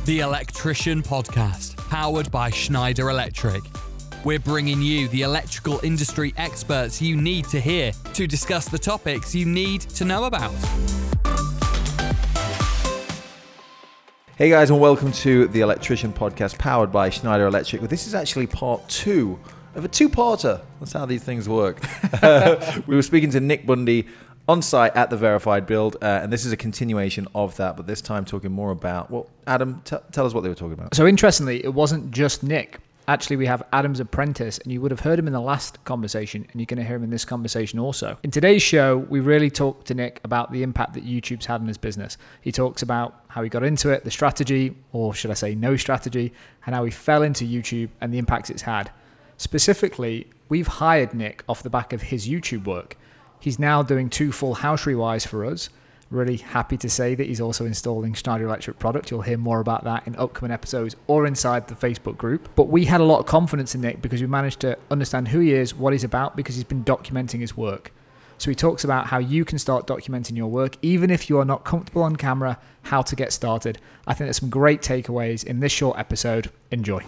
The Electrician Podcast, powered by Schneider Electric. We're bringing you the electrical industry experts you need to hear to discuss the topics you need to know about. Hey guys, and welcome to the Electrician Podcast, powered by Schneider Electric. Well, this is actually part two of a two-parter. That's how these things work. We were speaking to Nick Bundy on site at the Verified Build, and this is a continuation of that, but this time talking more about, well, Adam, tell us what they were talking about. So interestingly, it wasn't just Nick. Actually, we have Adam's apprentice, and you would have heard him in the last conversation, and you're going to hear him in this conversation also. In today's show, we really talk to Nick about the impact that YouTube's had on his business. He talks about how he got into it, the strategy, or should I say no strategy, and how he fell into YouTube and the impacts it's had. Specifically, we've hired Nick off the back of his YouTube work. He's now doing 2 full house rewires for us. Really happy to say that he's also installing Schneider Electric product. You'll hear more about that in upcoming episodes or inside the Facebook group. But we had a lot of confidence in Nick because we managed to understand who he is, what he's about, because he's been documenting his work. So he talks about how you can start documenting your work, even if you are not comfortable on camera, how to get started. I think there's some great takeaways in this short episode. Enjoy.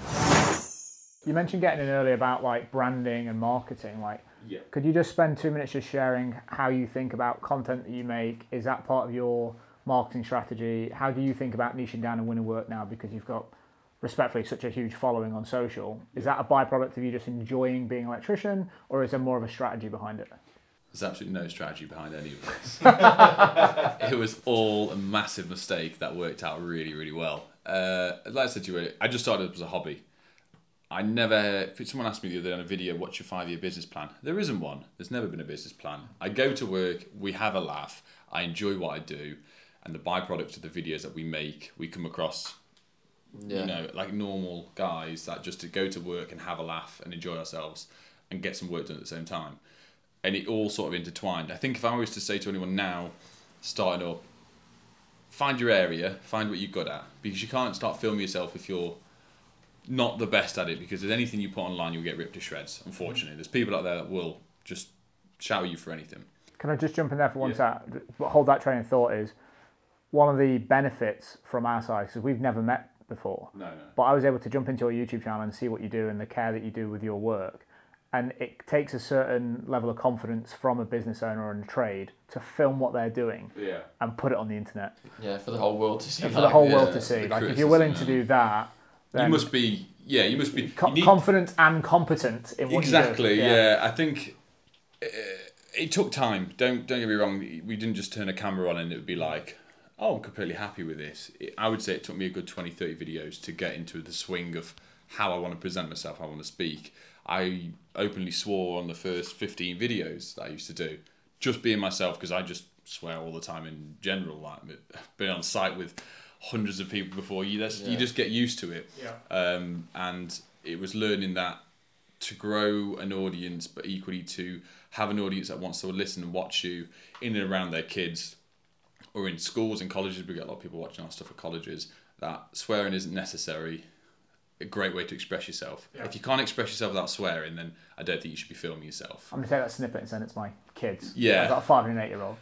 You mentioned getting in earlier about like branding and marketing. Could you just spend 2 minutes just sharing how you think about content that you make? Is that part of your marketing strategy? How do you think about niching down and winning work now, because you've got, respectfully, such a huge following on social? Is that a byproduct of you just enjoying being an electrician, or is there more of a strategy behind it? There's absolutely no strategy behind any of this. It was all a massive mistake that worked out really, really well. Like I said to you, I just started as a hobby. Someone asked me the other day on a video, what's your 5-year business plan? There isn't one. There's never been a business plan. I go to work, we have a laugh, I enjoy what I do, and the byproduct of the videos that we make, we come across, like normal guys that just to go to work and have a laugh and enjoy ourselves and get some work done at the same time. And it all sort of intertwined. I think if I was to say to anyone now, starting up, find your area, find what you're good at, because you can't start filming yourself if you're not the best at it, because if anything you put online, you'll get ripped to shreds, unfortunately. There's people out there that will just shout you for anything. Can I just jump in there for one sec? Hold that train of thought. Is one of the benefits from our side, because we've never met before. No. But I was able to jump into your YouTube channel and see what you do and the care that you do with your work. And it takes a certain level of confidence from a business owner and a trade to film what they're doing and put it on the internet. Yeah, for the whole world to see. For the whole world to see. Like, if you're willing to do that, you must be confident and competent in what exactly, you do. Yeah. I think it took time. Don't get me wrong. We didn't just turn a camera on and it would be like, oh, I'm completely happy with this. I would say it took me a good 20, 30 videos to get into the swing of how I want to present myself, how I want to speak. I openly swore on the first 15 videos that I used to do, just being myself, because I just swear all the time in general. Like, being on site with hundreds of people before you, you just get used to it. And it was learning that to grow an audience, but equally to have an audience that wants to listen and watch you in and around their kids, or in schools and colleges. We get a lot of people watching our stuff at colleges. That swearing isn't necessary. A great way to express yourself. If you can't express yourself without swearing, then I don't think you should be filming yourself. I'm going to take that snippet and send it to my kids. I've got a 5 and an 8-year-old.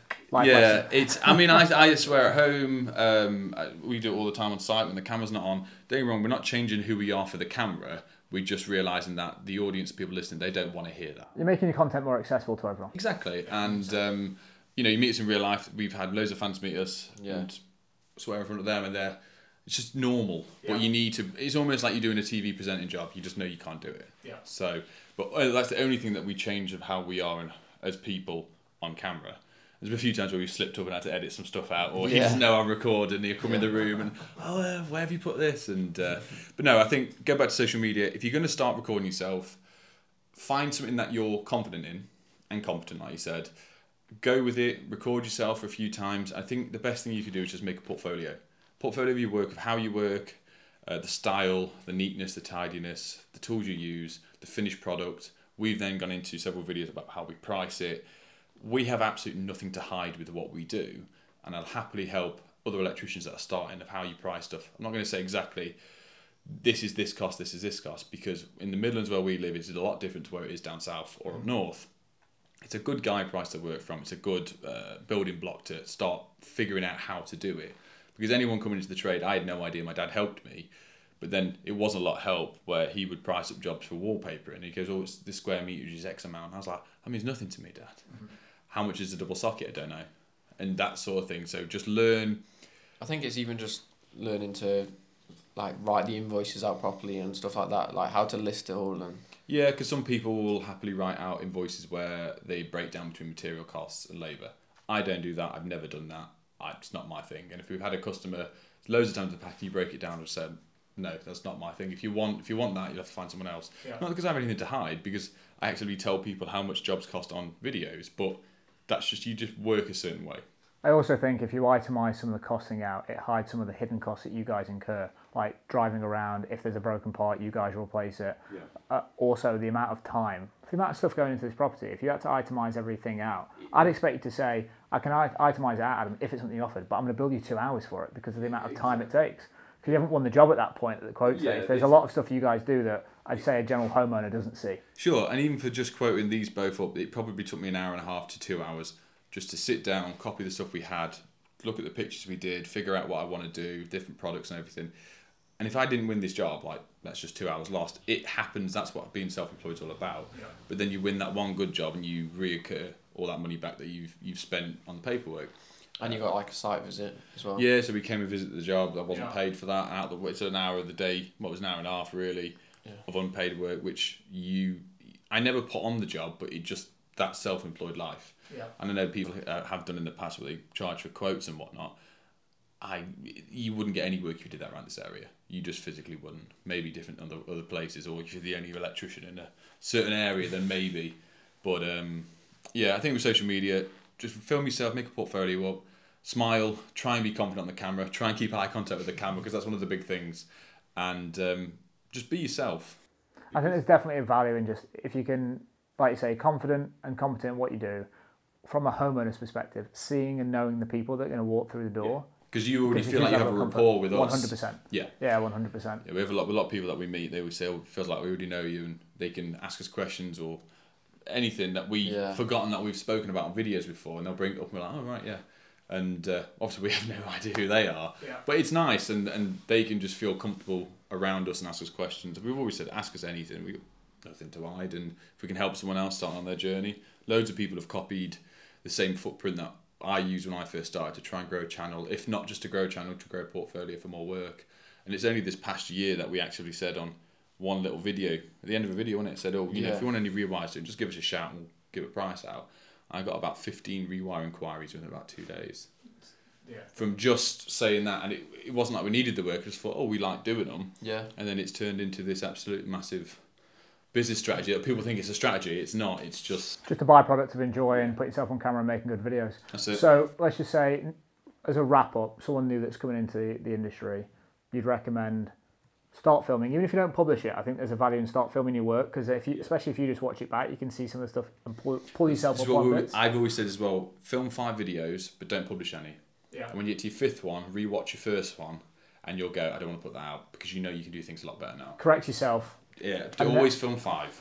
I swear at home. We do it all the time on site when the camera's not on. Don't get me wrong, we're not changing who we are for the camera. We're just realising that the audience, people listening, they don't want to hear that. You're making your content more accessible to everyone. Exactly. And, you meet us in real life. We've had loads of fans meet us and swear in front of them, and it's just normal, but you need to. It's almost like you're doing a TV presenting job. You just know you can't do it. Yeah. So, but that's the only thing that we change of how we are as people on camera. There's been a few times where we've slipped up and had to edit some stuff out, or he doesn't know I'm recording, and he'll come in the room and where have you put this? And but no, I think go back to social media. If you're going to start recording yourself, find something that you're confident in and competent, like you said. Go with it. Record yourself for a few times. I think the best thing you could do is just make a portfolio of your work, of how you work, the style, the neatness, the tidiness, the tools you use, the finished product. We've then gone into several videos about how we price it. We have absolutely nothing to hide with what we do, and I'll happily help other electricians that are starting of how you price stuff. I'm not going to say exactly this is this cost, this is this cost, because in the Midlands where we live, it's a lot different to where it is down south or up north. It's a good guide price to work from. It's a good building block to start figuring out how to do it. Because anyone coming into the trade, I had no idea. My dad helped me, but then it was a lot of help where he would price up jobs for wallpaper, and he goes, "Oh, it's this square meter is X amount." And I was like, "I mean, it's nothing to me, Dad. How much is a double socket? I don't know," and that sort of thing. So just learn. I think it's even just learning to like write the invoices out properly and stuff like that, like how to list it all. And Yeah, because some people will happily write out invoices where they break down between material costs and labour. I don't do that. I've never done that. It's not my thing. And if we've had a customer loads of times in the pack, you break it down and said, no, that's not my thing. If you want that, you'll have to find someone else. Yeah. Not because I have anything to hide, because I actually tell people how much jobs cost on videos, but that's just, you just work a certain way. I also think if you itemise some of the costing out, it hides some of the hidden costs that you guys incur, like driving around. If there's a broken part, you guys will replace it. Yeah. Also, the amount of time, the amount of stuff going into this property. If you had to itemise everything out, I'd expect you to say, I can itemise it out, Adam, if it's something you offered, but I'm going to bill you 2 hours for it because of the amount of time it takes. Because you haven't won the job at that point at the quote stage. There's a lot of stuff you guys do that I'd say a general homeowner doesn't see. Sure, and even for just quoting these both up, it probably took me an hour and a half to 2 hours just to sit down, copy the stuff we had, look at the pictures we did, figure out what I want to do, different products and everything. And if I didn't win this job, like, that's just 2 hours lost. It happens, that's what being self-employed is all about. Yeah. But then you win that one good job and you reoccur all that money back that you've spent on the paperwork. And you got like a site visit as well. Yeah, so we came and visited the job. I wasn't paid for that. It's an hour of the day, it's an hour and a half really, of unpaid work, which I never put on the job, but it just, that self-employed life. Yeah. And I know people have done in the past where they charge for quotes and whatnot. You wouldn't get any work if you did that around this area. You just physically wouldn't. Maybe different other places, or if you're the only electrician in a certain area, then maybe. But I think with social media, just film yourself, make a portfolio up, smile, try and be confident on the camera, try and keep eye contact with the camera, because that's one of the big things. And just be yourself. I think there's definitely a value in just, if you can, like you say, confident and competent in what you do, from a homeowner's perspective, seeing and knowing the people that are going to walk through the door. Because you already feel like you have a rapport with us. 100%. Yeah. Yeah, 100%. Yeah, we have a lot of people that we meet, they always say, it feels like we already know you, and they can ask us questions or anything that we've forgotten that we've spoken about on videos before, and they'll bring it up and we're like, oh, right, yeah. And obviously we have no idea who they are. Yeah. But it's nice, and they can just feel comfortable around us and ask us questions. We've always said, ask us anything. We've got nothing to hide, and if we can help someone else start on their journey. Loads of people have copied the same footprint that I used when I first started to try and grow a channel, if not just to grow a channel, to grow a portfolio for more work. And it's only this past year that we actually said on one little video, at the end of a video, when it said, if you want any rewires, just give us a shout and we'll give a price out. I got about 15 rewire inquiries within about 2 days. Yeah. From just saying that, and it wasn't like we needed the work, I just thought, we like doing them. Yeah. And then it's turned into this absolute massive business strategy that people think it's a strategy. It's not. It's just a byproduct of enjoying, putting yourself on camera and making good videos. That's it. So let's just say, as a wrap up, someone new that's coming into the industry, you'd recommend start filming, even if you don't publish it. I think there's a value in start filming your work, because especially if you just watch it back, you can see some of the stuff and pull yourself up on bits. I've always said as well, film 5 videos, but don't publish any. Yeah. And when you get to your 5th one, rewatch your first one, and you'll go, I don't want to put that out, because you know you can do things a lot better now. Correct yourself. Yeah, always film 5.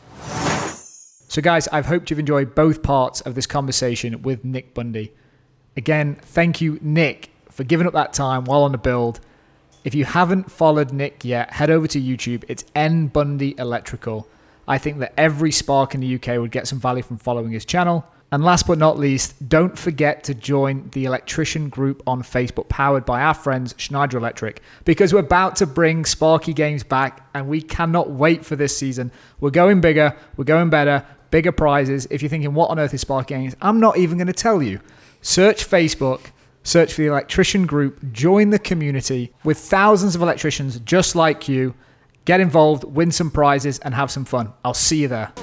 So guys, I've hoped you've enjoyed both parts of this conversation with Nick Bundy. Again, thank you, Nick, for giving up that time while on the build. If you haven't followed Nick yet, head over to YouTube. It's N Bundy Electrical. I think that every Spark in the UK would get some value from following his channel. And last but not least, don't forget to join the electrician group on Facebook, powered by our friends Schneider Electric, because we're about to bring Sparky Games back and we cannot wait for this season. We're going bigger, we're going better, bigger prizes. If you're thinking, what on earth is Sparky Games? I'm not even going to tell you. Search Facebook, search for the electrician group, join the community with thousands of electricians just like you. Get involved, win some prizes, and have some fun. I'll see you there.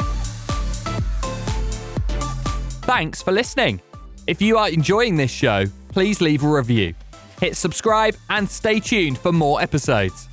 Thanks for listening. If you are enjoying this show, please leave a review. Hit subscribe and stay tuned for more episodes.